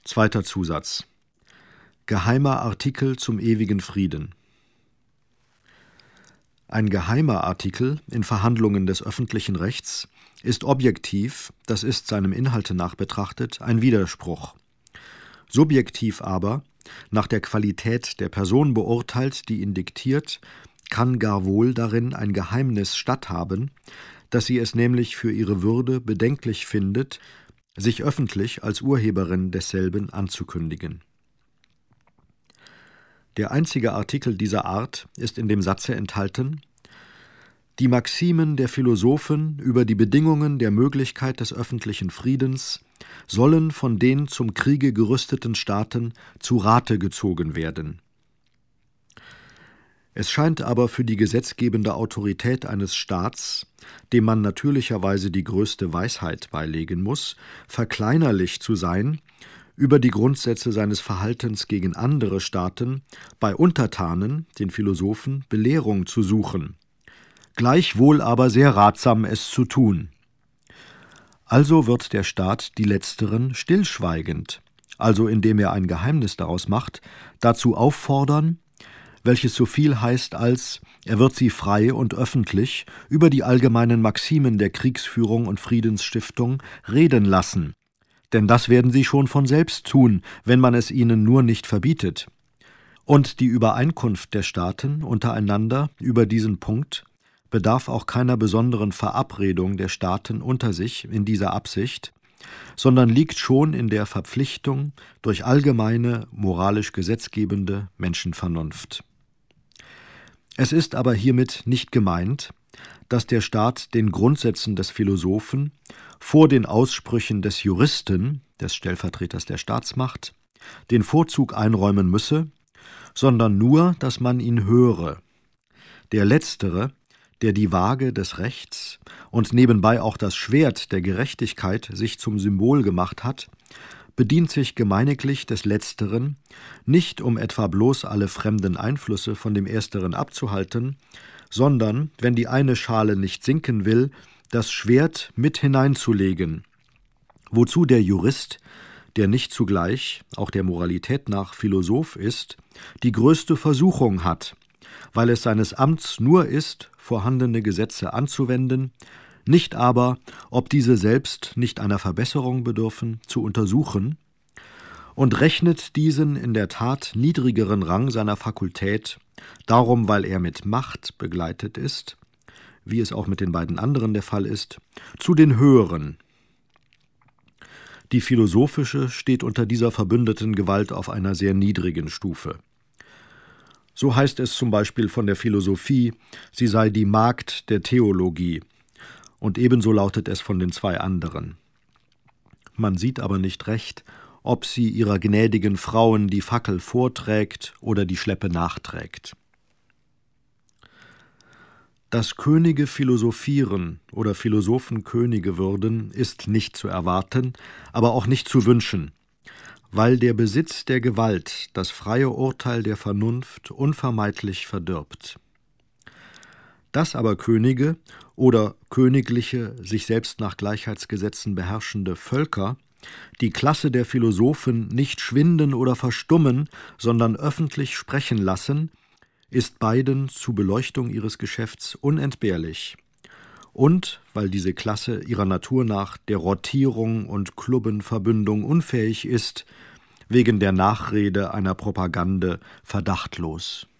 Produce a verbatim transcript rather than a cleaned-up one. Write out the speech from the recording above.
Zweiter Zusatz. Geheimer Artikel zum ewigen Frieden. Ein geheimer Artikel in Verhandlungen des öffentlichen Rechts ist objektiv, das ist seinem Inhalte nach betrachtet, ein Widerspruch. Subjektiv aber, nach der Qualität der Person beurteilt, die ihn diktiert, kann gar wohl darin ein Geheimnis statthaben, dass sie es nämlich für ihre Würde bedenklich findet, sich öffentlich als Urheberin desselben anzukündigen. Der einzige Artikel dieser Art ist in dem Satze enthalten: Die Maximen der Philosophen über die Bedingungen der Möglichkeit des öffentlichen Friedens sollen von den zum Kriege gerüsteten Staaten zu Rate gezogen werden. Es scheint aber für die gesetzgebende Autorität eines Staats, dem man natürlicherweise die größte Weisheit beilegen muss, verkleinerlich zu sein, über die Grundsätze seines Verhaltens gegen andere Staaten bei Untertanen, den Philosophen, Belehrung zu suchen. Gleichwohl aber sehr ratsam, es zu tun. Also wird der Staat die Letzteren stillschweigend, also indem er ein Geheimnis daraus macht, dazu auffordern, welches so viel heißt als, er wird sie frei und öffentlich über die allgemeinen Maximen der Kriegsführung und Friedensstiftung reden lassen, denn das werden sie schon von selbst tun, wenn man es ihnen nur nicht verbietet. Und die Übereinkunft der Staaten untereinander über diesen Punkt bedarf auch keiner besonderen Verabredung der Staaten unter sich in dieser Absicht, sondern liegt schon in der Verpflichtung durch allgemeine, moralisch gesetzgebende Menschenvernunft. Es ist aber hiermit nicht gemeint, dass der Staat den Grundsätzen des Philosophen vor den Aussprüchen des Juristen, des Stellvertreters der Staatsmacht, den Vorzug einräumen müsse, sondern nur, dass man ihn höre. Der Letztere, der die Waage des Rechts und nebenbei auch das Schwert der Gerechtigkeit sich zum Symbol gemacht hat, bedient sich gemeiniglich des Letzteren, nicht um etwa bloß alle fremden Einflüsse von dem Ersteren abzuhalten, sondern, wenn die eine Schale nicht sinken will, das Schwert mit hineinzulegen, wozu der Jurist, der nicht zugleich, auch der Moralität nach, Philosoph ist, die größte Versuchung hat, weil es seines Amts nur ist, vorhandene Gesetze anzuwenden, nicht aber, ob diese selbst nicht einer Verbesserung bedürfen, zu untersuchen, und rechnet diesen in der Tat niedrigeren Rang seiner Fakultät, darum, weil er mit Macht begleitet ist, wie es auch mit den beiden anderen der Fall ist, zu den höheren. Die philosophische steht unter dieser verbündeten Gewalt auf einer sehr niedrigen Stufe. So heißt es zum Beispiel von der Philosophie, sie sei die Magd der Theologie, und ebenso lautet es von den zwei anderen. Man sieht aber nicht recht, ob sie ihrer gnädigen Frauen die Fackel vorträgt oder die Schleppe nachträgt. Dass Könige philosophieren oder Philosophen Könige würden, ist nicht zu erwarten, aber auch nicht zu wünschen, weil der Besitz der Gewalt das freie Urteil der Vernunft unvermeidlich verdirbt. Dass aber Könige oder königliche, sich selbst nach Gleichheitsgesetzen beherrschende Völker die Klasse der Philosophen nicht schwinden oder verstummen, sondern öffentlich sprechen lassen, ist beiden zu Beleuchtung ihres Geschäfts unentbehrlich. Und, weil diese Klasse ihrer Natur nach der Rottierung und Klubbenverbündung unfähig ist, wegen der Nachrede einer Propagande verdachtlos.